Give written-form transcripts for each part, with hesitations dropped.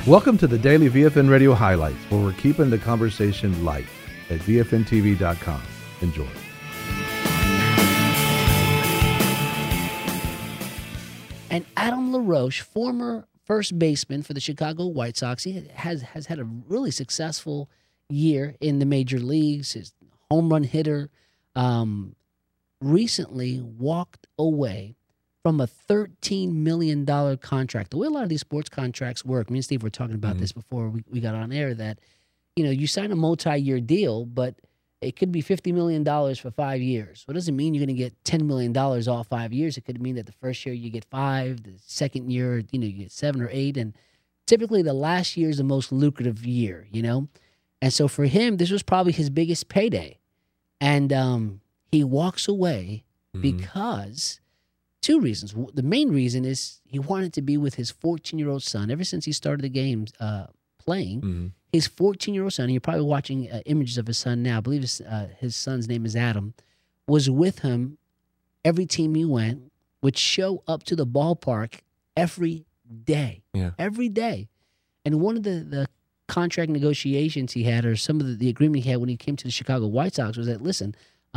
Welcome to the Daily VFN Radio Highlights, where we're keeping the conversation light at VFNTV.com. Enjoy. And Adam LaRoche, former first baseman for the Chicago White Sox, he has had a really successful year in the major leagues. His home run hitter recently walked away from a $13 million contract. The way a lot of these sports contracts work, me and Steve were talking about this before we got on air, that, you know, you sign a multi-year deal, but it could be $50 million for 5 years. So it doesn't mean you're going to get $10 million all 5 years. It could mean that the first year you get 5, the second year, you get 7 or 8. And typically the last year is the most lucrative year, And so for him, this was probably his biggest payday. And he walks away because two reasons. The main reason is he wanted to be with his 14-year-old son. Ever since he started the game playing, his 14-year-old son, you're probably watching images of his son now, I believe his son's name is Adam, was with him every team he went, would show up to the ballpark every day. Yeah. Every day. And one of the contract negotiations he had, or some of the agreement he had when he came to the Chicago White Sox, was that, listen,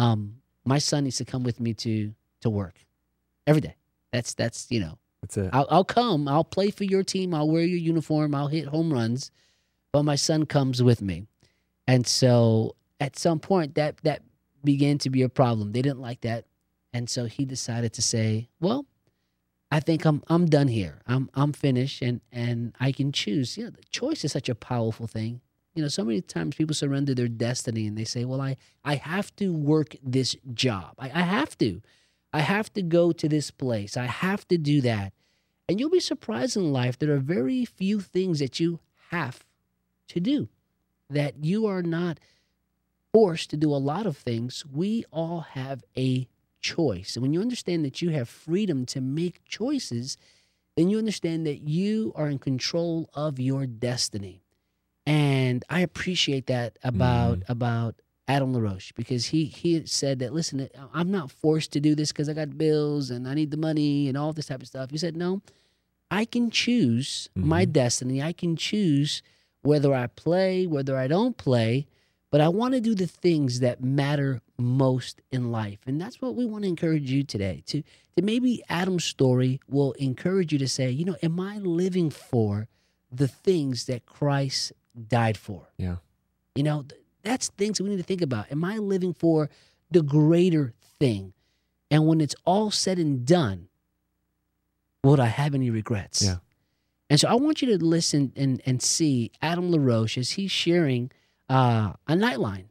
my son needs to come with me to work every day. That's That's it. I'll come. I'll play for your team. I'll wear your uniform. I'll hit home runs. But my son comes with me. And so at some point that began to be a problem. They didn't like that. And so he decided to say, well, I think I'm done here. I'm finished and I can choose. The choice is such a powerful thing. So many times people surrender their destiny and they say, well, I have to work this job. I have to. I have to go to this place. I have to do that. And you'll be surprised in life. There are very few things that you have to do, that you are not forced to do a lot of things. We all have a choice. And when you understand that you have freedom to make choices, then you understand that you are in control of your destiny. And I appreciate that about Adam LaRoche, because he said that, listen, I'm not forced to do this because I got bills and I need the money and all this type of stuff. He said, no, I can choose my destiny. I can choose whether I play, whether I don't play, but I want to do the things that matter most in life. And that's what we want to encourage you today. To maybe Adam's story will encourage you to say, am I living for the things that Christ died for? Yeah. That's things we need to think about. Am I living for the greater thing? And when it's all said and done, would I have any regrets? Yeah. And so I want you to listen and see Adam LaRoche as he's sharing a Nightline,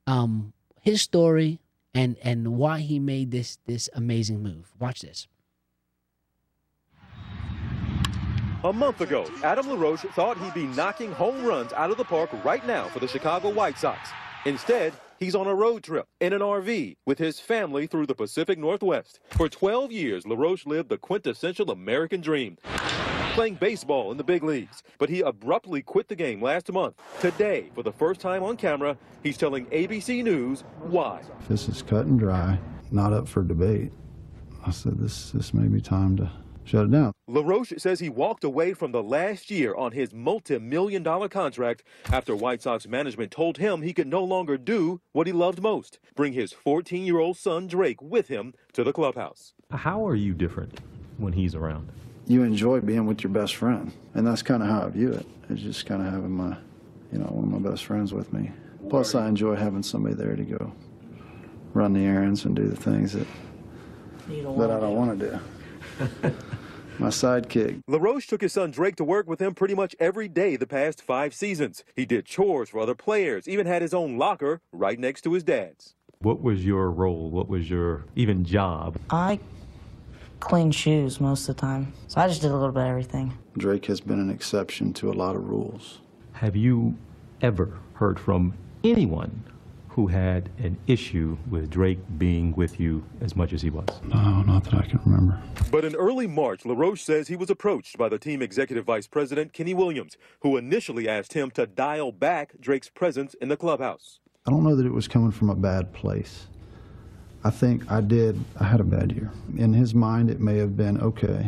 his story and why he made this amazing move. Watch this. A month ago, Adam LaRoche thought he'd be knocking home runs out of the park right now for the Chicago White Sox. Instead, he's on a road trip in an RV with his family through the Pacific Northwest. For 12 years, LaRoche lived the quintessential American dream, playing baseball in the big leagues. But he abruptly quit the game last month. Today, for the first time on camera, he's telling ABC News why. This is cut and dry, not up for debate. I said, this may be time to shut it down. LaRoche says he walked away from the last year on his multi-million-dollar contract after White Sox management told him he could no longer do what he loved most, bring his 14-year-old son Drake with him to the clubhouse. How are you different when he's around? You enjoy being with your best friend, and that's kind of how I view it. It's just kind of having my, one of my best friends with me. Plus, I enjoy having somebody there to go run the errands and do the things that I don't want to do. My sidekick. LaRoche took his son Drake to work with him pretty much every day the past 5 seasons. He did chores for other players, even had his own locker right next to his dad's. What was your role? What was your even job? I clean shoes most of the time, so I just did a little bit of everything. Drake has been an exception to a lot of rules. Have you ever heard from anyone who had an issue with Drake being with you as much as he was? No, not that I can remember. But in early March, LaRoche says he was approached by the team executive vice president, Kenny Williams, who initially asked him to dial back Drake's presence in the clubhouse. I don't know that it was coming from a bad place. I think I had a bad year. In his mind, it may have been, okay,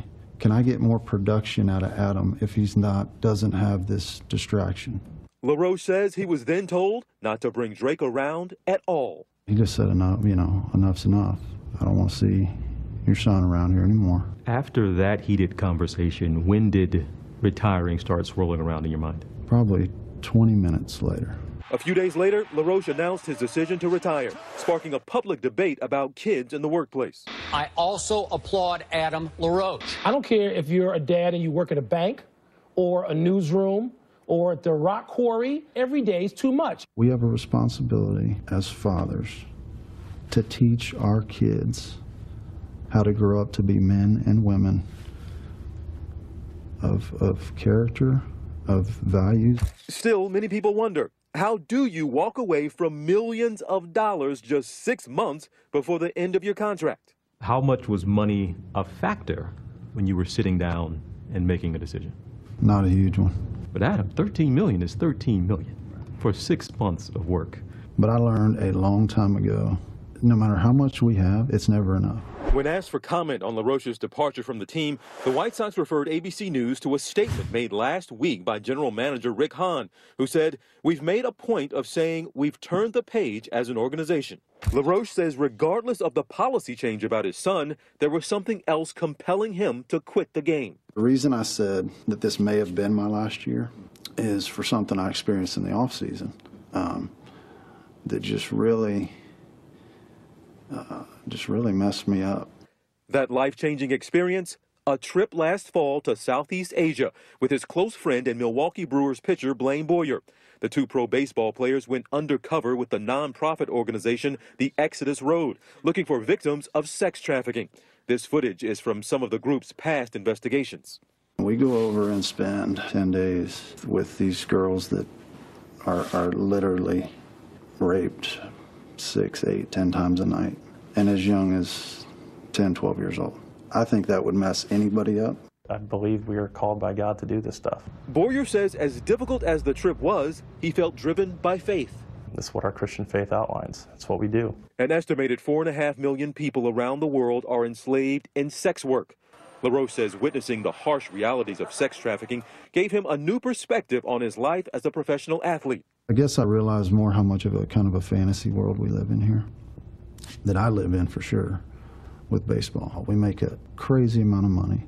Can I get more production out of Adam if doesn't have this distraction? LaRoche says he was then told not to bring Drake around at all. He just said, enough, enough's enough. I don't want to see your son around here anymore. After that heated conversation, when did retiring start swirling around in your mind? Probably 20 minutes later. A few days later, LaRoche announced his decision to retire, sparking a public debate about kids in the workplace. I also applaud Adam LaRoche. I don't care if you're a dad and you work at a bank or a newsroom or at the rock quarry. Every day is too much. We have a responsibility as fathers to teach our kids how to grow up to be men and women of character, of values. Still, many people wonder, how do you walk away from millions of dollars just 6 months before the end of your contract? How much was money a factor when you were sitting down and making a decision? Not a huge one. But Adam, $13 million is $13 million for 6 months of work. But I learned a long time ago, no matter how much we have, it's never enough. When asked for comment on LaRoche's departure from the team, the White Sox referred ABC News to a statement made last week by General Manager Rick Hahn, who said, "We've made a point of saying we've turned the page as an organization." LaRoche says regardless of the policy change about his son, there was something else compelling him to quit the game. The reason I said that this may have been my last year is for something I experienced in the offseason that just really messed me up. That life-changing experience, a trip last fall to Southeast Asia with his close friend and Milwaukee Brewers pitcher Blaine Boyer. The two pro baseball players went undercover with the nonprofit organization, the Exodus Road, looking for victims of sex trafficking. This footage is from some of the group's past investigations. We go over and spend 10 days with these girls that are literally raped 6, 8, 10 times a night, and as young as 10, 12 years old. I think that would mess anybody up. I believe we are called by God to do this stuff. Boyer says as difficult as the trip was, he felt driven by faith. That's what our Christian faith outlines. That's what we do. An estimated 4.5 million people around the world are enslaved in sex work. LaRoche says witnessing the harsh realities of sex trafficking gave him a new perspective on his life as a professional athlete. I guess I realized more how much of a kind of a fantasy world we live in here, that I live in for sure with baseball. We make a crazy amount of money.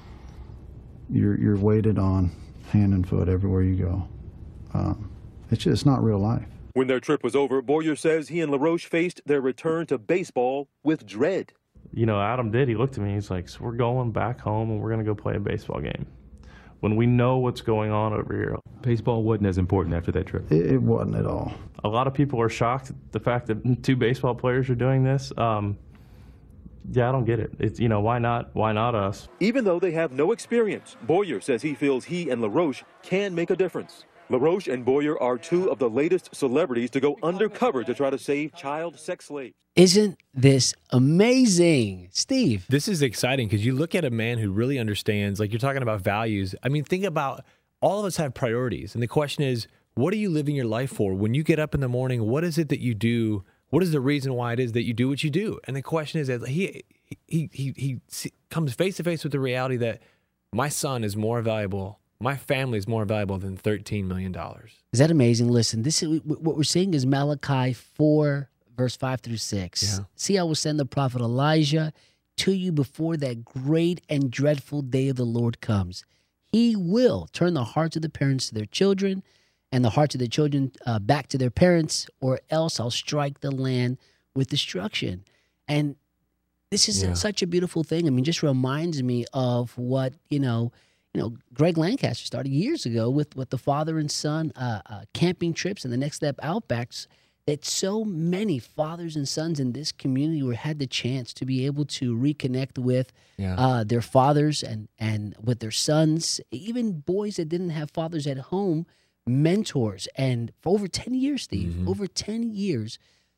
You're weighted on hand and foot everywhere you go. It's not real life. When their trip was over, Boyer says he and LaRoche faced their return to baseball with dread. You know, Adam did. He looked at me. He's like, so we're going back home and we're going to go play a baseball game. When we know what's going on over here. Baseball wasn't as important after that trip. It wasn't at all. A lot of people are shocked at the fact that 2 baseball players are doing this. Yeah, I don't get it. It's, why not? Why not us? Even though they have no experience, Boyer says he feels he and LaRoche can make a difference. LaRoche and Boyer are 2 of the latest celebrities to go undercover to try to save child sex slaves. Isn't this amazing, Steve? This is exciting because you look at a man who really understands, like you're talking about values. I mean, think about all of us have priorities. And the question is, what are you living your life for? When you get up in the morning, what is it that you do? What is the reason why it is that you do what you do? And the question is that he comes face to face with the reality that my son is more valuable, my family is more valuable than $13 million. Is that amazing? Listen, this is what we're seeing is Malachi 4, verse 5 through 6. Yeah. See, I will send the prophet Elijah to you before that great and dreadful day of the Lord comes. He will turn the hearts of the parents to their children and the hearts of the children back to their parents, or else I'll strike the land with destruction. And this is such a beautiful thing. I mean, just reminds me of what, Greg Lancaster started years ago with the father and son camping trips and the Next Step Outbacks, that so many fathers and sons in this community had the chance to be able to reconnect with their fathers and with their sons, even boys that didn't have fathers at home, mentors. And for over 10 years, Steve, over 10 years,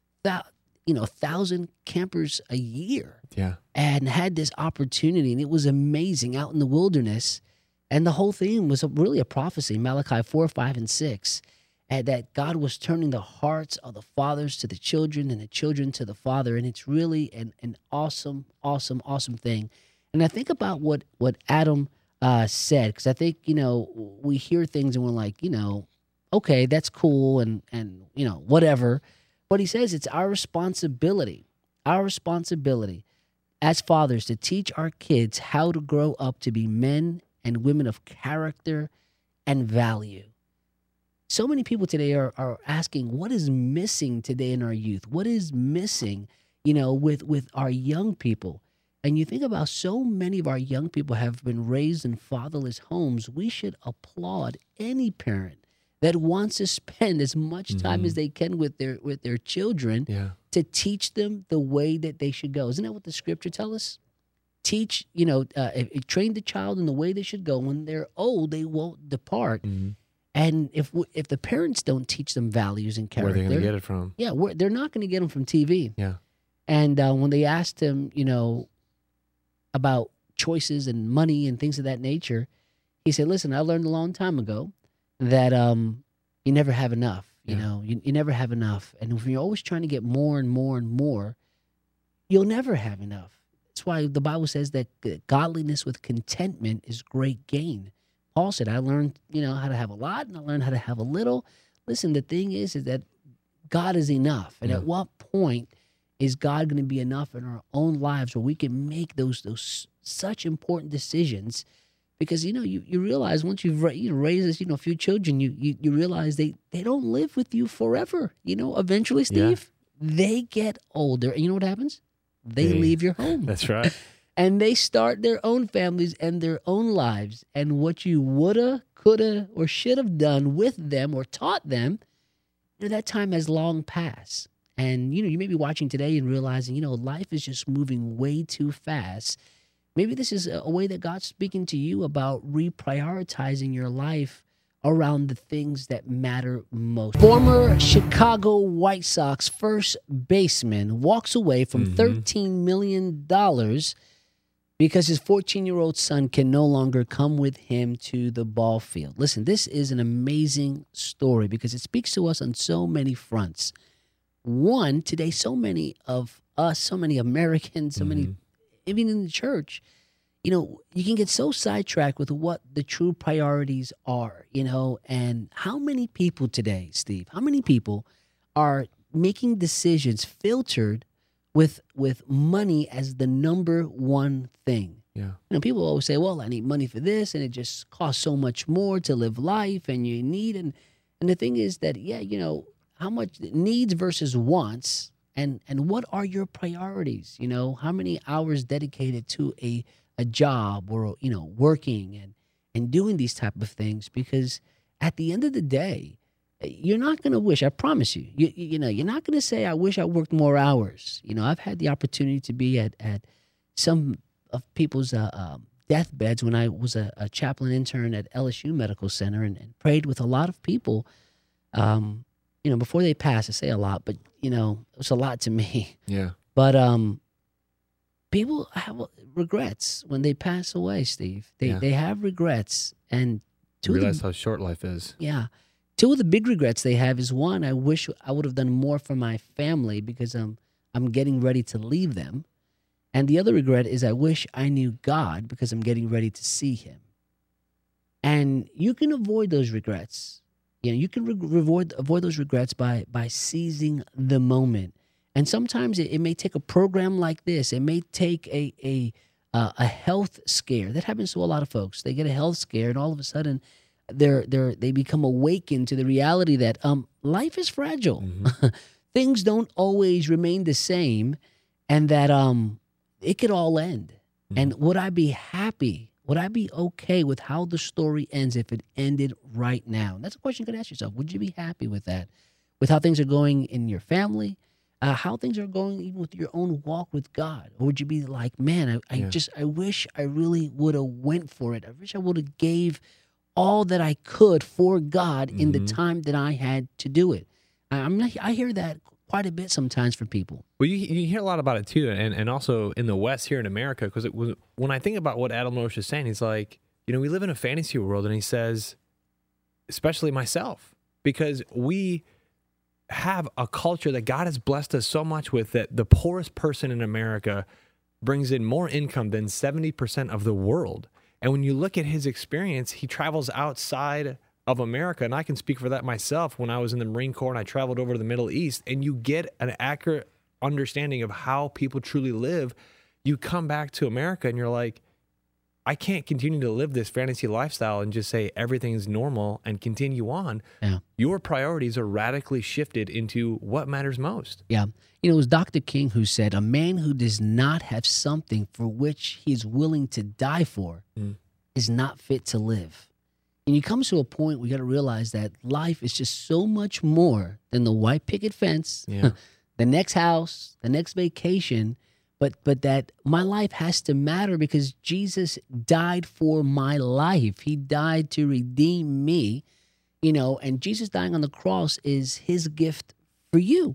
1,000 campers a year, and had this opportunity, and it was amazing out in the wilderness. And the whole thing was really a prophecy, Malachi 4, 5, and 6, and that God was turning the hearts of the fathers to the children and the children to the father. And it's really an awesome, awesome, awesome thing. And I think about what Adam said, because I think, we hear things and we're like, okay, that's cool and whatever. But he says it's our responsibility as fathers to teach our kids how to grow up to be men and women of character and value. So many people today are asking, what is missing today in our youth? What is missing, with our young people? And you think about so many of our young people have been raised in fatherless homes. We should applaud any parent that wants to spend as much time as they can with their children to teach them the way that they should go. Isn't that what the scripture tells us? Teach, train the child in the way they should go. When they're old, they won't depart. And if the parents don't teach them values and character, where are they going to get it from? Yeah, they're not going to get them from TV. Yeah. And when they asked him, about choices and money and things of that nature, he said, listen, I learned a long time ago that you never have enough. You never have enough. And if you're always trying to get more and more and more, you'll never have enough. That's why the Bible says that godliness with contentment is great gain. Paul said, I learned, how to have a lot, and I learned how to have a little. Listen, the thing is that God is enough. And at what point is God going to be enough in our own lives where we can make those such important decisions? Because, you realize once you've raised, a few children, you realize they don't live with you forever. Eventually, Steve, they get older. And you know what happens? They leave your home. That's right. And they start their own families and their own lives. And what you woulda, coulda, or should have done with them or taught them, that time has long passed. And, you may be watching today and realizing, life is just moving way too fast. Maybe this is a way that God's speaking to you about reprioritizing your life around the things that matter most. Former Chicago White Sox first baseman walks away from $13 million because his 14-year-old son can no longer come with him to the ball field. Listen, this is an amazing story because it speaks to us on so many fronts. One, today, so many of us, so many Americans, so many, even in the church, you can get so sidetracked with what the true priorities are, and how many people today, Steve, how many people are making decisions filtered with money as the number one thing? Yeah. People always say, well, I need money for this, and it just costs so much more to live life, and you need, and the thing is that, how much needs versus wants, and what are your priorities? How many hours dedicated to a job or, working and doing these type of things? Because at the end of the day, you're not going to wish, I promise you, you're not going to say, I wish I worked more hours. I've had the opportunity to be at some of people's deathbeds when I was a chaplain intern at LSU Medical Center and prayed with a lot of people. Before they pass, I say a lot, but, it was a lot to me. Yeah. But people have regrets when they pass away, Steve. They have regrets. And realize how short life is. Yeah. Two of the big regrets they have is, one, I wish I would have done more for my family because I'm getting ready to leave them. And the other regret is I wish I knew God because I'm getting ready to see him. And you can avoid those regrets. You can avoid those regrets by seizing the moment. And sometimes it may take a program like this. It may take a health scare. That happens to a lot of folks. They get a health scare, and all of a sudden, they become awakened to the reality that life is fragile. Things don't always remain the same, and that it could all end. And would I be happy? Would I be okay with how the story ends if it ended right now? And that's a question you could ask yourself. Would you be happy with that? With how things are going in your family? How things are going even with your own walk with God? Or would you be like, man, I wish I really would have went for it. I wish I would have gave all that I could for God in the time that I had to do it. I hear that quite a bit sometimes for people. Well, you hear a lot about it too, and also in the West here in America, because when I think about what Adam LaRoche is saying, he's like, we live in a fantasy world, and he says, especially myself, because we have a culture that God has blessed us so much with that the poorest person in America brings in more income than 70% of the world. And when you look at his experience, he travels outside of America. And I can speak for that myself. When I was in the Marine Corps and I traveled over to the Middle East, and you get an accurate understanding of how people truly live, you come back to America and you're like, I can't continue to live this fantasy lifestyle and just say everything's normal and continue on. Yeah. Your priorities are radically shifted into what matters most. Yeah. You know, it was Dr. King who said, a man who does not have something for which he is willing to die for is not fit to live. And you come to a point where you got to realize that life is just so much more than the white picket fence, the next house, the next vacation, but that my life has to matter because Jesus died for my life. He died to redeem me, you know, and Jesus dying on the cross is his gift for you.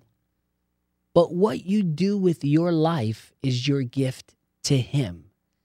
But what you do with your life is your gift to him.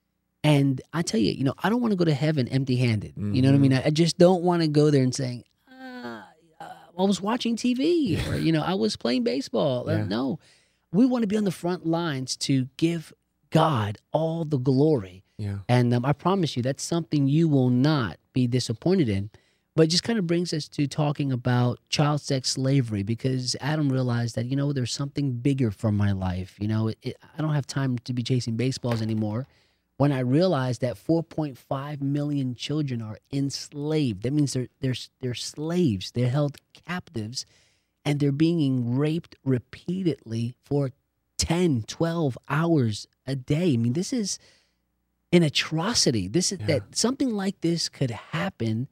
And I tell you, you know, I don't want to go to heaven empty-handed. You know what I mean? I just don't want to go there and saying, I was watching TV or, you know, I was playing baseball. No. We want to be on the front lines to give God all the glory. Yeah. And I promise you, that's something you will not be disappointed in. But it just kind of brings us to talking about child sex slavery, because Adam realized that, you know, there's something bigger for my life. You know, I don't have time to be chasing baseballs anymore. When I realized that 4.5 million children are enslaved, that means they're slaves. They're held captives. And they're being raped repeatedly for 10, 12 hours a day. I mean, this is an atrocity. This is that something like this could happen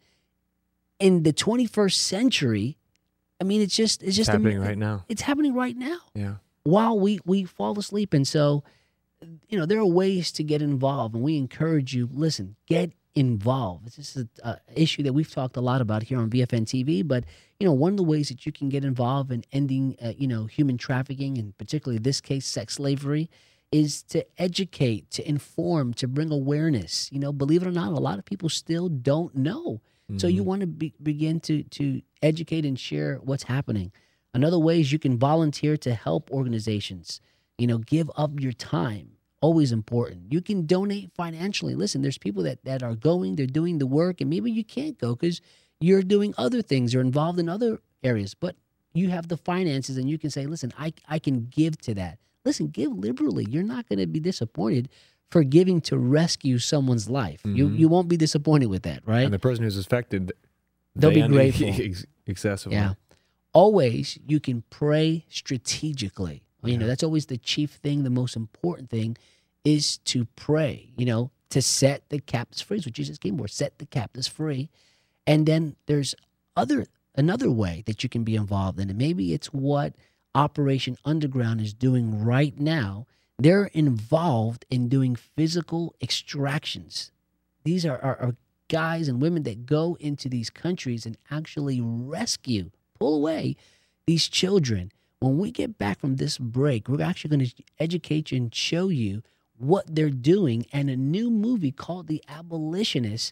in the 21st century. I mean, it's just happening right now. It's happening right now. Yeah. While we fall asleep. And so, you know, there are ways to get involved, and we encourage you, listen, get involved. This is an issue that we've talked a lot about here on VFN TV, but, you know, one of the ways that you can get involved in ending, you know, human trafficking, and particularly in this case, sex slavery, is to educate, to inform, to bring awareness. You know, believe it or not, a lot of people still don't know. So you want to begin to educate and share what's happening. Another way is you can volunteer to help organizations. You know, give up your time. Always important. You can donate financially. Listen, there's people that are going, they're doing the work, and maybe you can't go because you're doing other things or involved in other areas, but you have the finances and you can say, listen, I can give to that. Listen, give liberally. You're not going to be disappointed for giving to rescue someone's life. You won't be disappointed with that, right? And the person who's affected, they'll be grateful. Excessively. Yeah. Always, you can pray strategically. You know, that's always the chief thing. The most important thing is to pray, you know, to set the captives free. That's what Jesus came for, set the captives free. And then there's another way that you can be involved in it. Maybe it's what Operation Underground is doing right now. They're involved in doing physical extractions. These are guys and women that go into these countries and actually rescue, pull away these children. When we get back from this break, we're actually going to educate you and show you what they're doing, and a new movie called The Abolitionist.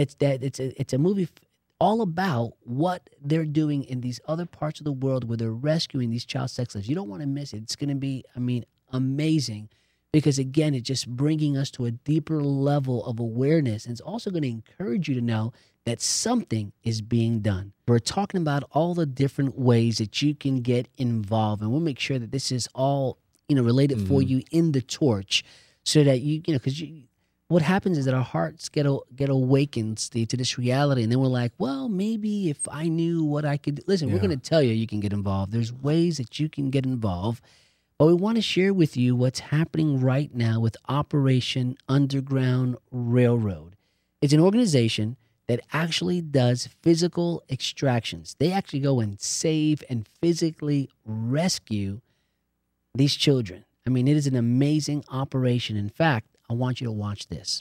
It's a movie all about what they're doing in these other parts of the world where they're rescuing these child sex slaves. You don't want to miss it. It's going to be, I mean, amazing, because again, it's just bringing us to a deeper level of awareness, and it's also going to encourage you to know that something is being done. We're talking about all the different ways that you can get involved, and we'll make sure that this is all, you know, related for you in the torch, so that you know, because what happens is that our hearts get awakened, Steve, to this reality, and then we're like, well, maybe if I knew what I could. Listen, we're going to tell you can get involved. There's ways that you can get involved, but we want to share with you what's happening right now with Operation Underground Railroad. It's an organization that actually does physical extractions. They actually go and save and physically rescue these children. I mean, it is an amazing operation. In fact, I want you to watch this.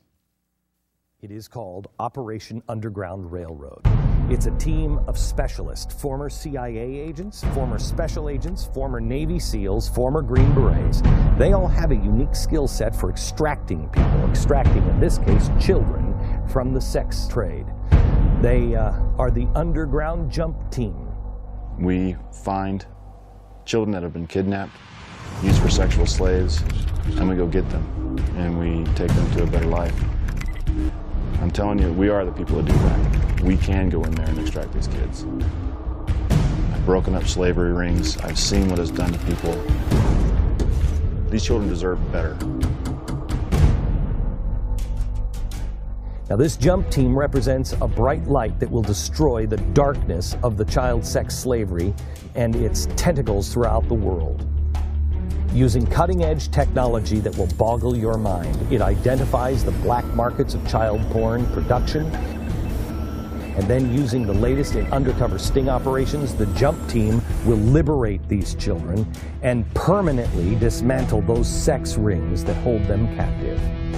It is called Operation Underground Railroad. It's a team of specialists, former CIA agents, former special agents, former Navy SEALs, former Green Berets. They all have a unique skill set for extracting people, in this case, children, from the sex trade. They are the Underground Jump Team. We find children that have been kidnapped, used for sexual slaves, and we go get them, and we take them to a better life. I'm telling you, we are the people that do that. We can go in there and extract these kids. I've broken up slavery rings. I've seen what it's done to people. These children deserve better. Now, this jump team represents a bright light that will destroy the darkness of the child sex slavery and its tentacles throughout the world. Using cutting-edge technology that will boggle your mind, it identifies the black markets of child porn production, and then using the latest in undercover sting operations, the jump team will liberate these children and permanently dismantle those sex rings that hold them captive.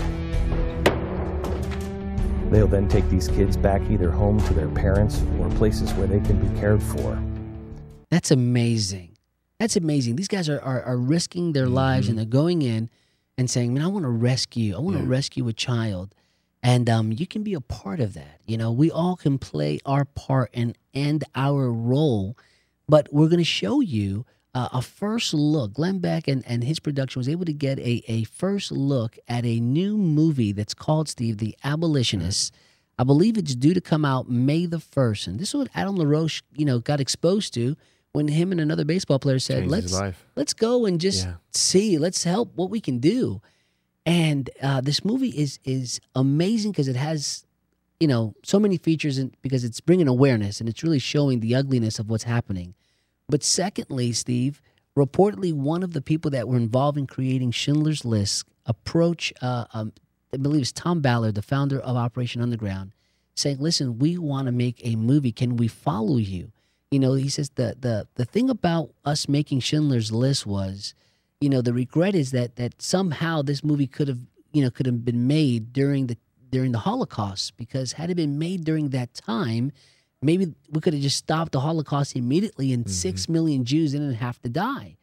They'll then take these kids back either home to their parents or places where they can be cared for. That's amazing. That's amazing. These guys are risking their lives, and they're going in and saying, man, I want to rescue. I want to rescue a child. And you can be a part of that. You know, we all can play our part and our role. But we're going to show you a first look. Glenn Beck and his production was able to get a first look at a new movie that's called, Steve, The Abolitionists. I believe it's due to come out May the 1st. And this is what Adam LaRoche, got exposed to when him and another baseball player said, let's go and just see, let's help what we can do. And this movie is amazing because it has, so many features, because it's bringing awareness and it's really showing the ugliness of what's happening. But secondly, Steve, reportedly one of the people that were involved in creating Schindler's List approached, I believe it's Tom Ballard, the founder of Operation Underground, saying, listen, we want to make a movie. Can we follow you? He says the thing about us making Schindler's List was, the regret is that somehow this movie could have been made during the Holocaust, because had it been made during that time, maybe we could have just stopped the Holocaust immediately and 6 million Jews didn't have to die,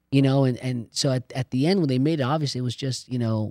and so at the end when they made it, obviously it was just,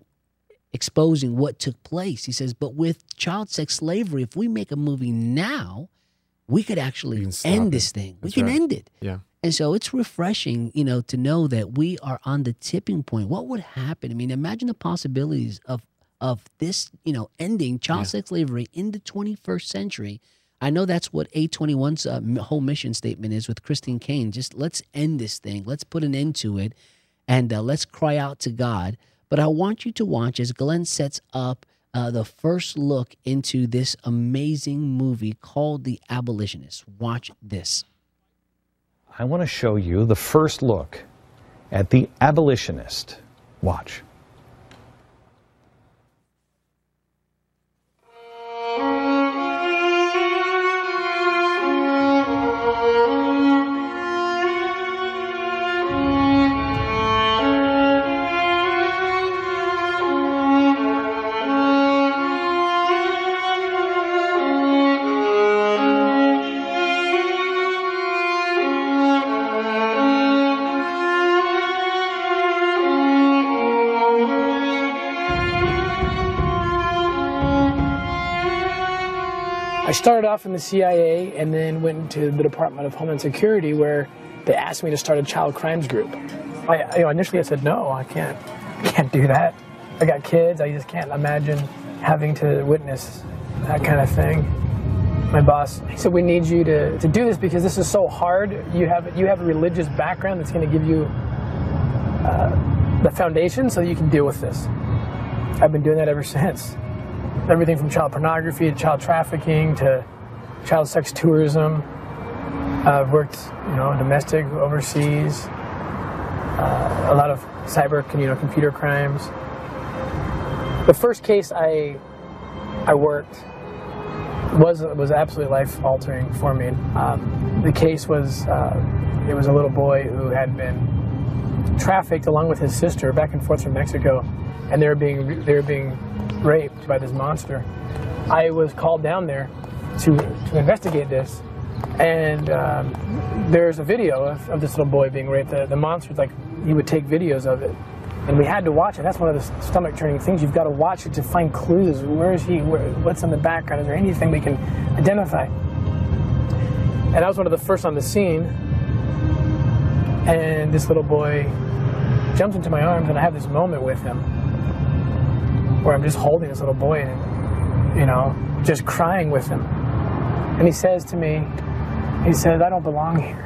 exposing what took place. He says, but with child sex slavery, if we make a movie now, we could actually end this thing. We can end it. Yeah. And so it's refreshing, to know that we are on the tipping point. What would happen? I mean, imagine the possibilities of this, ending child sex slavery in the 21st century. I know that's what A21's whole mission statement is with Christine Caine. Just let's end this thing. Let's put an end to it, and let's cry out to God. But I want you to watch as Glenn sets up the first look into this amazing movie called The Abolitionists. Watch this. I want to show you the first look at The Abolitionist. Watch. I started off in the CIA and then went into the Department of Homeland Security, where they asked me to start a child crimes group. Initially I said, no, I can't do that. I got kids, I just can't imagine having to witness that kind of thing. My boss, he said, we need you to do this because this is so hard. You have a religious background that's going to give you the foundation so you can deal with this. I've been doing that ever since. Everything from child pornography to child trafficking to child sex tourism. I've worked, domestic, overseas, a lot of cyber, computer crimes. The first case I worked was absolutely life-altering for me. The case was, it was a little boy who had been trafficked along with his sister back and forth from Mexico, and they were being raped by this monster. I was called down there to investigate this, and there's a video of this little boy being raped. The monster's like, he would take videos of it, and we had to watch it. That's one of the stomach-churning things. You've got to watch it to find clues. Where is he? What's in the background? Is there anything we can identify? And I was one of the first on the scene, and this little boy jumps into my arms, and I have this moment with him where I'm just holding this little boy and, you know, just crying with him. And he says to me, he says, I don't belong here.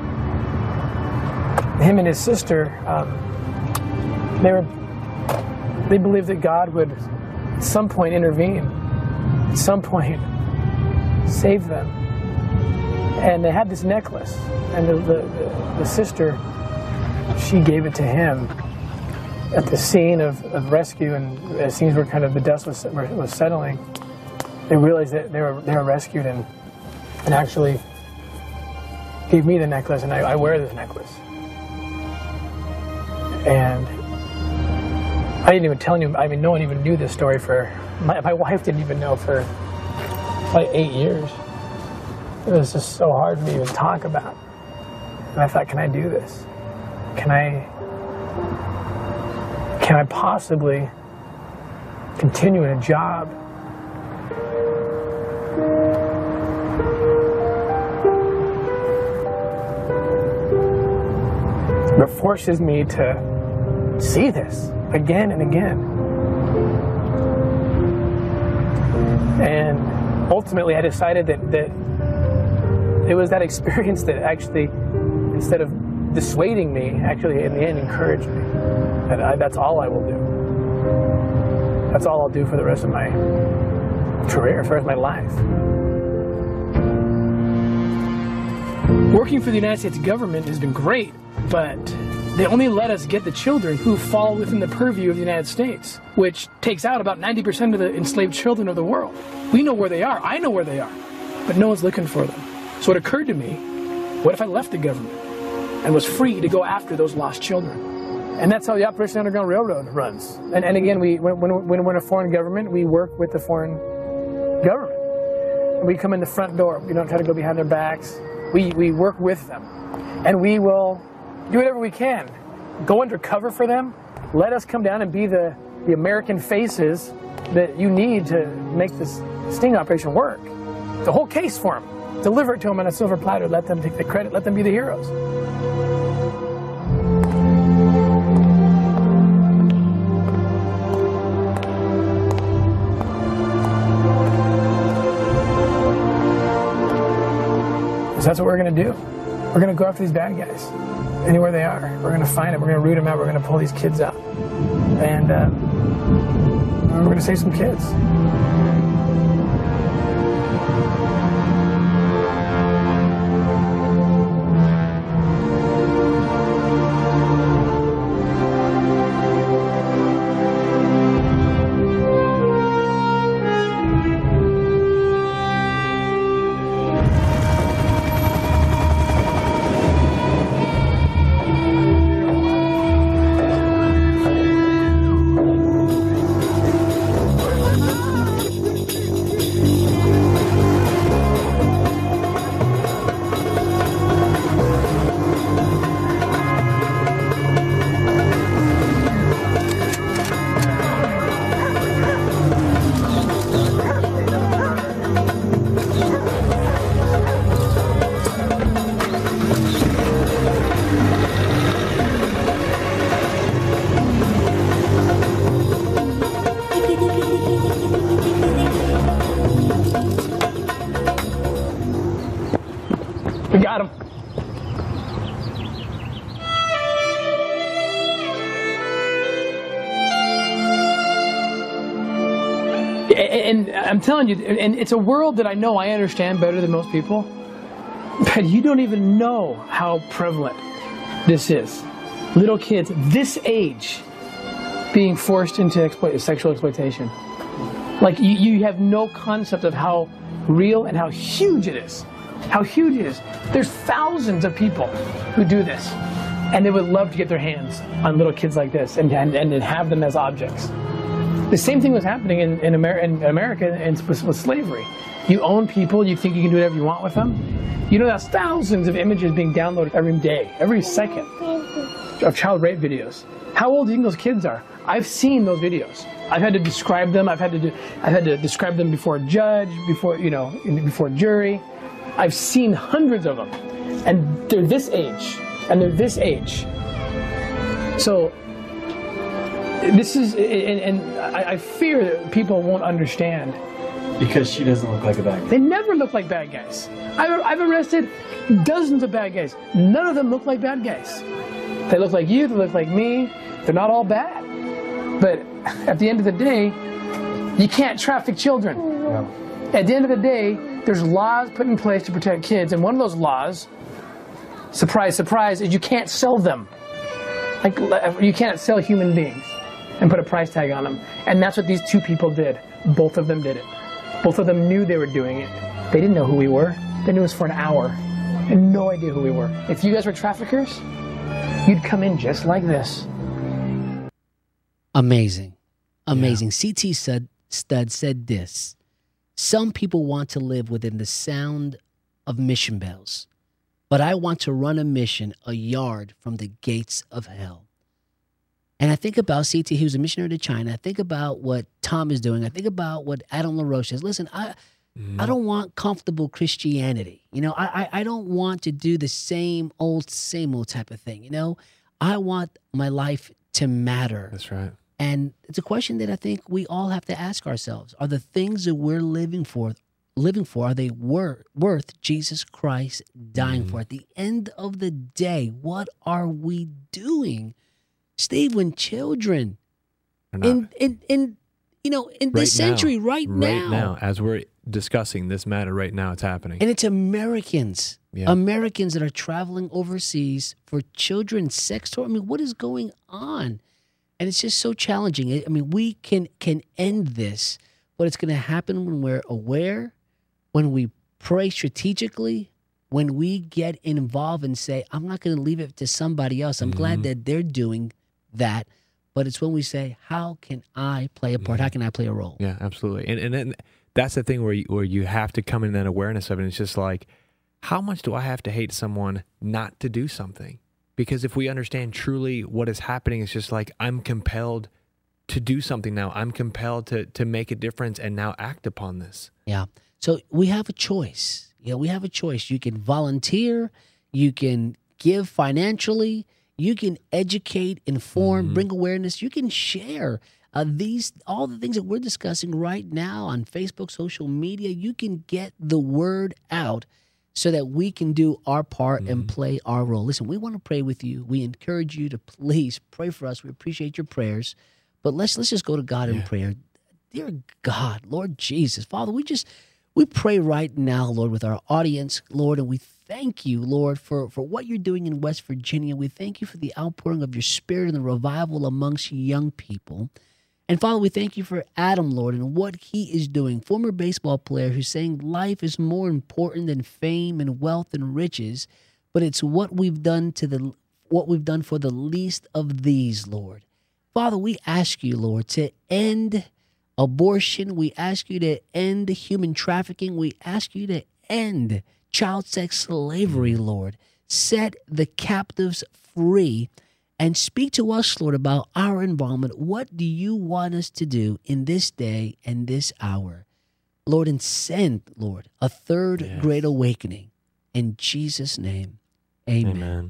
Him and his sister, they believed that God would at some point intervene, at some point save them. And they had this necklace, and the sister, she gave it to him at the scene of rescue, and as things were kind of, the dust was settling, they realized that they were rescued, and actually gave me the necklace, and I wear this necklace. And I didn't even tell you, I mean, no one even knew this story for, my wife didn't even know for like 8 years. It was just so hard for me to even talk about. And I thought, can I do this? Can I possibly continue in a job that forces me to see this again and again? And ultimately I decided that it was that experience that actually, instead of dissuading me, actually in the end encouraged me. And that's all I will do. That's all I'll do for the rest of my career, for the rest of my life. Working for the United States government has been great, but they only let us get the children who fall within the purview of the United States, which takes out about 90% of the enslaved children of the world. We know where they are. I know where they are, but no one's looking for them. So it occurred to me, what if I left the government and was free to go after those lost children? And that's how the Operation Underground Railroad runs. And again, when we're in a foreign government, we work with the foreign government. And we come in the front door. We don't try to go behind their backs. We work with them. And we will do whatever we can. Go undercover for them. Let us come down and be the American faces that you need to make this sting operation work. The whole case for them. Deliver it to them on a silver platter. Let them take the credit. Let them be the heroes. So that's what we're going to do. We're going to go after these bad guys, anywhere they are. We're going to find them. We're going to root them out. We're going to pull these kids out. And we're going to save some kids. We got him. And I'm telling you, and it's a world that I know I understand better than most people, but you don't even know how prevalent this is. Little kids this age being forced into sexual exploitation. Like, you have no concept of how real and how huge it is. How huge it is. There's thousands of people who do this, and they would love to get their hands on little kids like this and have them as objects. The same thing was happening in America with slavery. You own people, you think you can do whatever you want with them. You know, there's thousands of images being downloaded every day, every second, of child rape videos. How old do you think those kids are? I've seen those videos. I've had to describe them. I've had to describe them before a judge, before a jury. I've seen hundreds of them, and they're this age, and they're this age. So this is, and I fear that people won't understand. Because she doesn't look like a bad guy. They never look like bad guys. I've arrested dozens of bad guys. None of them look like bad guys. They look like you, they look like me. They're not all bad. But at the end of the day, you can't traffic children. No. At the end of the day, there's laws put in place to protect kids, and one of those laws, surprise, surprise, is you can't sell them. Like, you can't sell human beings and put a price tag on them. And that's what these two people did. Both of them did it. Both of them knew they were doing it. They didn't know who we were. They knew us for an hour. Had no idea who we were. If you guys were traffickers, you'd come in just like this. Amazing. Amazing. Yeah. C.T. Studd said this: some people want to live within the sound of mission bells, but I want to run a mission a yard from the gates of hell. And I think about C.T., he was a missionary to China. I think about what Tom is doing. I think about what Adam LaRoche says. Listen, I don't want comfortable Christianity. You know, I don't want to do the same old type of thing. You know, I want my life to matter. That's right. And it's a question that I think we all have to ask ourselves. Are the things that we're living for, are they worth Jesus Christ dying for? At the end of the day, what are we doing? Steve, when children in this century, right now, as we're discussing this matter right now, it's happening. And it's Americans that are traveling overseas for children's sex toy. I mean, what is going on? And it's just so challenging. I mean, we can end this, but it's going to happen when we're aware, when we pray strategically, when we get involved and say, I'm not going to leave it to somebody else. I'm glad that they're doing that, but it's when we say, how can I play a part? How can I play a role? Yeah, absolutely. And then that's the thing where you have to come in that awareness of it. It's just like, how much do I have to hate someone not to do something? Because if we understand truly what is happening, it's just like, I'm compelled to do something now. I'm compelled to make a difference and now act upon this. Yeah. So we have a choice. We have a choice. You can volunteer. You can give financially. You can educate, inform, bring awareness. You can share all the things that we're discussing right now on Facebook, social media. You can get the word out so that we can do our part and play our role. Listen, we want to pray with you. We encourage you to please pray for us. We appreciate your prayers. But let's just go to God in prayer. Dear God, Lord Jesus, Father, we pray right now, Lord, with our audience, Lord, and we thank you, Lord, for what you're doing in West Virginia. We thank you for the outpouring of your spirit and the revival amongst young people. And Father, we thank you for Adam, Lord, and what he is doing. Former baseball player who's saying life is more important than fame and wealth and riches, but it's what we've done for the least of these, Lord. Father, we ask you, Lord, to end abortion. We ask you to end human trafficking. We ask you to end child sex slavery, Lord. Set the captives free and speak to us, Lord, about our involvement. What do you want us to do in this day and this hour? Lord, and send, Lord, a third great awakening. In Jesus' name, amen.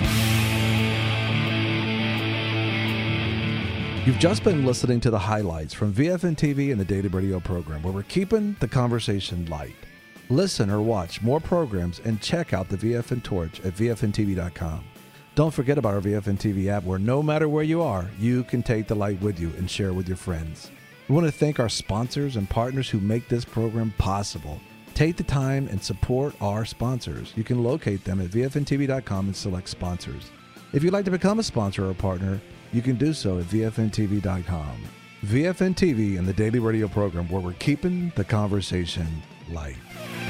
You've just been listening to the highlights from VFN TV and the Daily Radio program, where we're keeping the conversation light. Listen or watch more programs and check out the VFN Torch at VFNTV.com. Don't forget about our VFN TV app, where no matter where you are, you can take the light with you and share with your friends. We want to thank our sponsors and partners who make this program possible. Take the time and support our sponsors. You can locate them at VFNTV.com and select sponsors. If you'd like to become a sponsor or a partner, you can do so at VFNTV.com. VFN TV and the Daily Radio program, where we're keeping the conversation light.